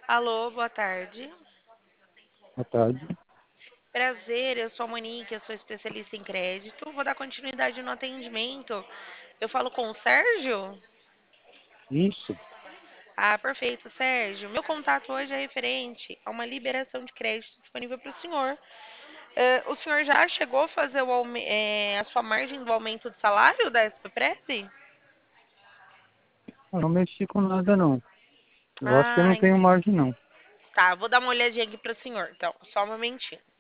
Alô, boa tarde. Boa tarde. Prazer, eu sou a Monique, eu sou especialista em crédito. Vou dar continuidade no atendimento. Eu falo com o Sérgio? Isso. Ah, perfeito, Sérgio. Meu contato hoje é referente a uma liberação de crédito disponível para o senhor. O senhor já chegou a fazer a sua margem do aumento de salário da SPPrep? Eu não mexi com nada, não. Eu acho que eu Ah, não tenho margem, não. tá. Vou dar uma olhadinha aqui para o senhor. Então, só um momentinho.